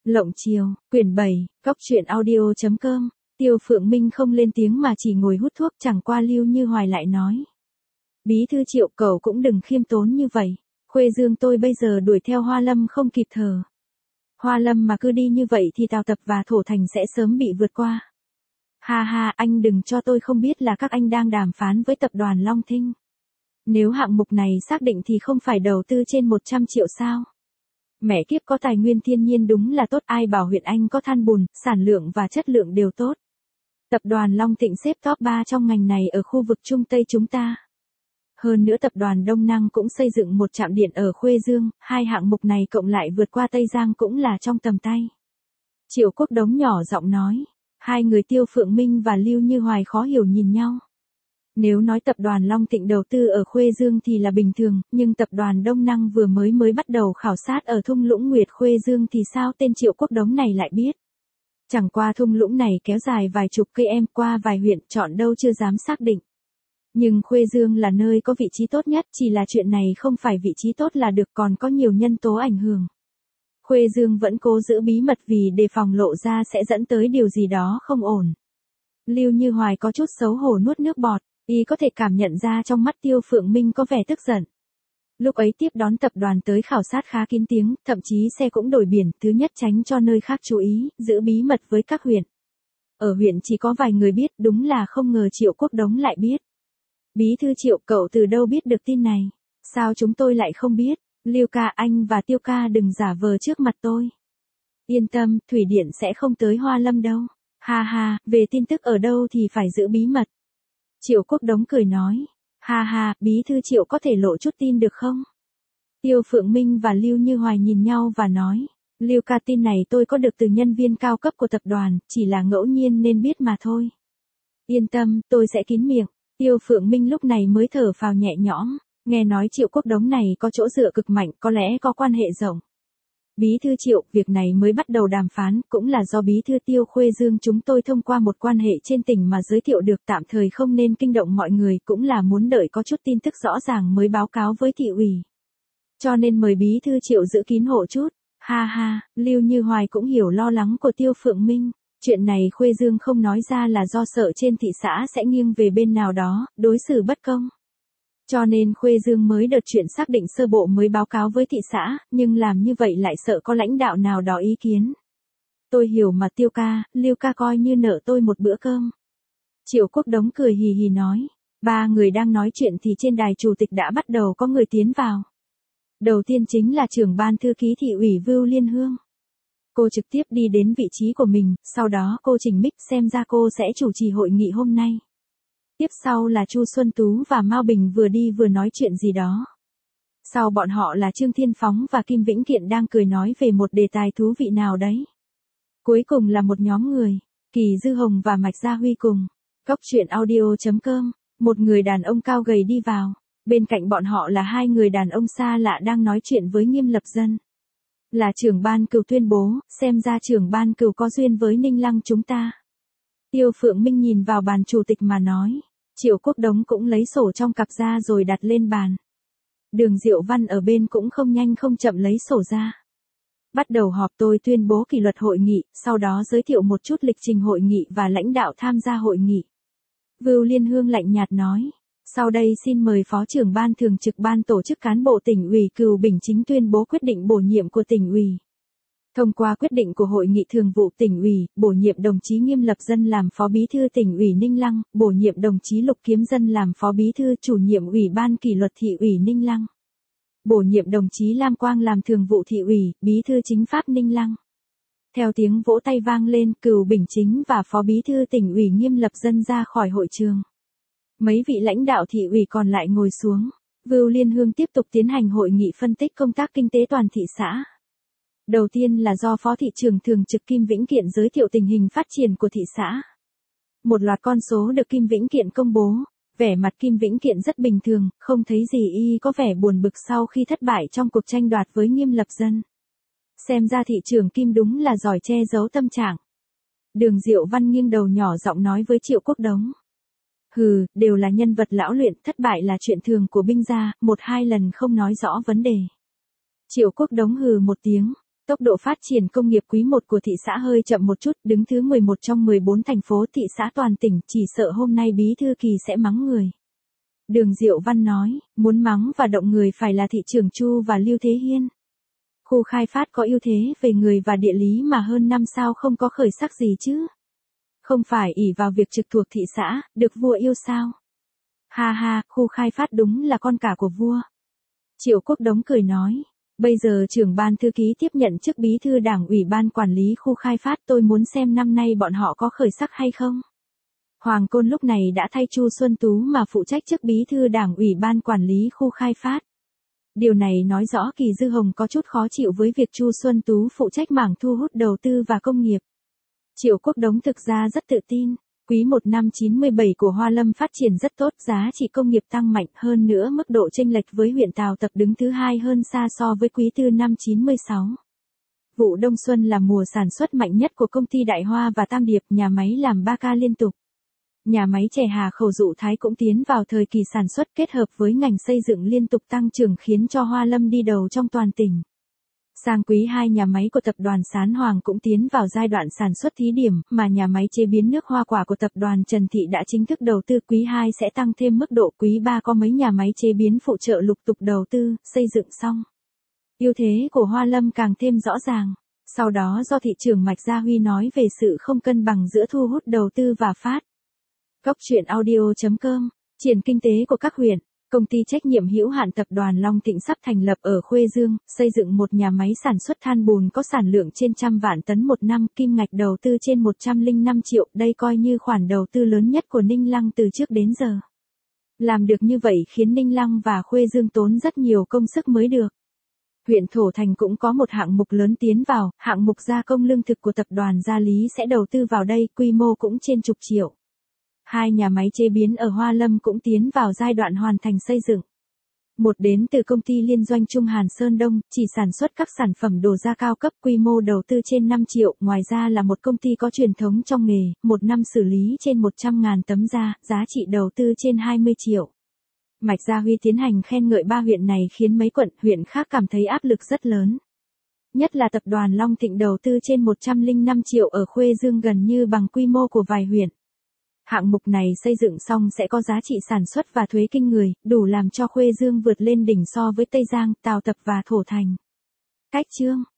Lộng chiều, quyển 7, Cóc truyện audio.com. Tiêu Phượng Minh không lên tiếng mà chỉ ngồi hút thuốc, chẳng qua Lưu Như Hoài lại nói. Bí thư Triệu, cậu cũng đừng khiêm tốn như vậy. Khuê Dương tôi bây giờ đuổi theo Hoa Lâm không kịp thở. Hoa Lâm mà cứ đi như vậy thì Tào Tập và Thổ Thành sẽ sớm bị vượt qua. Ha ha, anh đừng cho tôi không biết là các anh đang đàm phán với tập đoàn Long Thinh. Nếu hạng mục này xác định thì không phải đầu tư trên 100 triệu sao? Mẹ kiếp, có tài nguyên thiên nhiên đúng là tốt, ai bảo huyện Anh có than bùn, sản lượng và chất lượng đều tốt. Tập đoàn Long Thịnh xếp top 3 trong ngành này ở khu vực Trung Tây chúng ta. Hơn nữa tập đoàn Đông Năng cũng xây dựng một trạm điện ở Khuê Dương, hai hạng mục này cộng lại vượt qua Tây Giang cũng là trong tầm tay. Triệu Quốc Đống nhỏ giọng nói. Hai người Tiêu Phượng Minh và Lưu Như Hoài khó hiểu nhìn nhau. Nếu nói tập đoàn Long Thịnh đầu tư ở Khuê Dương thì là bình thường, nhưng tập đoàn Đông Năng vừa mới bắt đầu khảo sát ở thung lũng Nguyệt Khuê Dương thì sao tên Triệu Quốc Đống này lại biết. Chẳng qua thung lũng này kéo dài vài chục cây em, qua vài huyện, chọn đâu chưa dám xác định. Nhưng Khuê Dương là nơi có vị trí tốt nhất, chỉ là chuyện này không phải vị trí tốt là được, còn có nhiều nhân tố ảnh hưởng. Khuê Dương vẫn cố giữ bí mật vì đề phòng lộ ra sẽ dẫn tới điều gì đó không ổn. Lưu Như Hoài có chút xấu hổ nuốt nước bọt, y có thể cảm nhận ra trong mắt Tiêu Phượng Minh có vẻ tức giận. Lúc ấy tiếp đón tập đoàn tới khảo sát khá kín tiếng, thậm chí xe cũng đổi biển, thứ nhất tránh cho nơi khác chú ý, giữ bí mật với các huyện. Ở huyện chỉ có vài người biết, đúng là không ngờ Triệu Quốc Đống lại biết. Bí thư Triệu, cậu từ đâu biết được tin này? Sao chúng tôi lại không biết? Lưu ca, anh và Tiêu ca đừng giả vờ trước mặt tôi. Yên tâm, thủy điện sẽ không tới Hoa Lâm đâu. Ha ha, về tin tức ở đâu thì phải giữ bí mật. Triệu Quốc Đống cười nói. Ha ha, bí thư Triệu có thể lộ chút tin được không? Tiêu Phượng Minh và Lưu Như Hoài nhìn nhau và nói. Lưu ca, tin này tôi có được từ nhân viên cao cấp của tập đoàn, chỉ là ngẫu nhiên nên biết mà thôi. Yên tâm, tôi sẽ kín miệng. Tiêu Phượng Minh lúc này mới thở phào nhẹ nhõm. Nghe nói Triệu Quốc Đống này có chỗ dựa cực mạnh, có lẽ có quan hệ rộng. Bí thư Triệu, việc này mới bắt đầu đàm phán, cũng là do bí thư Tiêu Khuê Dương chúng tôi thông qua một quan hệ trên tỉnh mà giới thiệu được, tạm thời không nên kinh động mọi người, cũng là muốn đợi có chút tin tức rõ ràng mới báo cáo với thị ủy. Cho nên mời bí thư Triệu giữ kín hộ chút. Ha ha, Lưu Như Hoài cũng hiểu lo lắng của Tiêu Phượng Minh. Chuyện này Khuê Dương không nói ra là do sợ trên thị xã sẽ nghiêng về bên nào đó, đối xử bất công. Cho nên Khuê Dương mới đợt chuyện xác định sơ bộ mới báo cáo với thị xã, nhưng làm như vậy lại sợ có lãnh đạo nào đó ý kiến. Tôi hiểu mà Tiêu ca, Lưu ca coi như nợ tôi một bữa cơm. Triệu Quốc Đống cười hì hì nói. Ba người đang nói chuyện thì trên đài chủ tịch đã bắt đầu có người tiến vào. Đầu tiên chính là trưởng ban thư ký thị ủy Vưu Liên Hương. Cô trực tiếp đi đến vị trí của mình, sau đó cô chỉnh mic, xem ra cô sẽ chủ trì hội nghị hôm nay. Tiếp sau là Chu Xuân Tú và Mao Bình vừa đi vừa nói chuyện gì đó. Sau bọn họ là Trương Thiên Phóng và Kim Vĩnh Kiện đang cười nói về một đề tài thú vị nào đấy. Cuối cùng là một nhóm người, Kỳ Dư Hồng và Mạch Gia Huy cùng. Cóc truyện audio.com, một người đàn ông cao gầy đi vào. Bên cạnh bọn họ là hai người đàn ông xa lạ đang nói chuyện với Nghiêm Lập Dân. Là trưởng ban Cừu tuyên bố, xem ra trưởng ban Cừu có duyên với Ninh Lăng chúng ta. Tiêu Phượng Minh nhìn vào bàn chủ tịch mà nói. Triệu Quốc Đống cũng lấy sổ trong cặp ra rồi đặt lên bàn. Đường Diệu Văn ở bên cũng không nhanh không chậm lấy sổ ra. Bắt đầu họp, tôi tuyên bố kỷ luật hội nghị, sau đó giới thiệu một chút lịch trình hội nghị và lãnh đạo tham gia hội nghị. Vưu Liên Hương lạnh nhạt nói. Sau đây xin mời Phó trưởng ban thường trực ban tổ chức cán bộ tỉnh ủy Cừu Bình Chính tuyên bố quyết định bổ nhiệm của tỉnh ủy. Thông qua quyết định của Hội nghị Thường vụ tỉnh ủy, bổ nhiệm đồng chí Nghiêm Lập Dân làm Phó Bí thư tỉnh ủy Ninh Lăng, bổ nhiệm đồng chí Lục Kiếm Dân làm Phó Bí thư chủ nhiệm Ủy ban Kỷ luật thị ủy Ninh Lăng. Bổ nhiệm đồng chí Lam Quang làm Thường vụ thị ủy, Bí thư chính pháp Ninh Lăng. Theo tiếng vỗ tay vang lên, Cừu Bình Chính và Phó Bí thư tỉnh ủy Nghiêm Lập Dân ra khỏi hội trường. Mấy vị lãnh đạo thị ủy còn lại ngồi xuống. Vưu Liên Hương tiếp tục tiến hành hội nghị phân tích công tác kinh tế toàn thị xã. Đầu tiên là do Phó thị trưởng thường trực Kim Vĩnh Kiện giới thiệu tình hình phát triển của thị xã. Một loạt con số được Kim Vĩnh Kiện công bố, vẻ mặt Kim Vĩnh Kiện rất bình thường, không thấy gì y có vẻ buồn bực sau khi thất bại trong cuộc tranh đoạt với Nghiêm Lập Dân. Xem ra thị trưởng Kim đúng là giỏi che giấu tâm trạng. Đường Diệu Văn nghiêng đầu nhỏ giọng nói với Triệu Quốc Đống. Hừ, đều là nhân vật lão luyện, thất bại là chuyện thường của binh gia, một hai lần không nói rõ vấn đề. Triệu Quốc Đống hừ một tiếng. Tốc độ phát triển công nghiệp quý 1 của thị xã hơi chậm một chút, đứng thứ 11 trong 14 thành phố thị xã toàn tỉnh, chỉ sợ hôm nay Bí thư Kỳ sẽ mắng người. Đường Diệu Văn nói, muốn mắng và động người phải là thị trưởng Chu và Lưu Thế Hiên. Khu khai phát có ưu thế về người và địa lý mà hơn năm sao không có khởi sắc gì chứ. Không phải ỷ vào việc trực thuộc thị xã, được vua yêu sao. Ha ha, khu khai phát đúng là con cả của vua. Triệu Quốc Đống cười nói. Bây giờ trưởng ban thư ký tiếp nhận chức bí thư đảng ủy ban quản lý khu khai phát, tôi muốn xem năm nay bọn họ có khởi sắc hay không. Hoàng Côn lúc này đã thay Chu Xuân Tú mà phụ trách chức bí thư đảng ủy ban quản lý khu khai phát. Điều này nói rõ Kỳ Dư Hồng có chút khó chịu với việc Chu Xuân Tú phụ trách mảng thu hút đầu tư và công nghiệp. Triệu Quốc Đống thực ra rất tự tin. Quý 1 năm 97 của Hoa Lâm phát triển rất tốt, giá trị công nghiệp tăng mạnh, hơn nữa mức độ chênh lệch với huyện Tào Tập đứng thứ 2 hơn xa so với quý 4 năm 96. Vụ đông xuân là mùa sản xuất mạnh nhất của công ty Đại Hoa và Tam Điệp, nhà máy làm 3 ca liên tục. Nhà máy chè Hà Khẩu Dụ Thái cũng tiến vào thời kỳ sản xuất kết hợp với ngành xây dựng liên tục tăng trưởng khiến cho Hoa Lâm đi đầu trong toàn tỉnh. Sang quý 2 nhà máy của tập đoàn Sán Hoàng cũng tiến vào giai đoạn sản xuất thí điểm, mà nhà máy chế biến nước hoa quả của tập đoàn Trần Thị đã chính thức đầu tư, quý 2 sẽ tăng thêm mức độ, quý 3 có mấy nhà máy chế biến phụ trợ lục tục đầu tư, xây dựng xong. Ưu thế của Hoa Lâm càng thêm rõ ràng. Sau đó do thị trưởng Mạch Gia Huy nói về sự không cân bằng giữa thu hút đầu tư và phát. Cóc truyện audio.com, triển kinh tế của các huyện. Công ty trách nhiệm hữu hạn tập đoàn Long Thịnh sắp thành lập ở Khuê Dương, xây dựng một nhà máy sản xuất than bùn có sản lượng trên 100 vạn tấn một năm, kim ngạch đầu tư trên 105 triệu, đây coi như khoản đầu tư lớn nhất của Ninh Lăng từ trước đến giờ. Làm được như vậy khiến Ninh Lăng và Khuê Dương tốn rất nhiều công sức mới được. Huyện Thổ Thành cũng có một hạng mục lớn tiến vào, hạng mục gia công lương thực của tập đoàn Gia Lý sẽ đầu tư vào đây, quy mô cũng trên chục triệu. 2 nhà máy chế biến ở Hoa Lâm cũng tiến vào giai đoạn hoàn thành xây dựng. Một đến từ công ty liên doanh Trung Hàn Sơn Đông, chỉ sản xuất các sản phẩm đồ gia cao cấp, quy mô đầu tư trên 5 triệu, ngoài ra là một công ty có truyền thống trong nghề, một năm xử lý trên 100.000 tấm da, giá trị đầu tư trên 20 triệu. Mạch Gia Huy tiến hành khen ngợi 3 huyện này khiến mấy quận, huyện khác cảm thấy áp lực rất lớn. Nhất là tập đoàn Long Thịnh đầu tư trên 105 triệu ở Khuê Dương gần như bằng quy mô của vài huyện. Hạng mục này xây dựng xong sẽ có giá trị sản xuất và thuế kinh người, đủ làm cho Khuê Dương vượt lên đỉnh so với Tây Giang, Tào Tập và Thổ Thành. Cách chương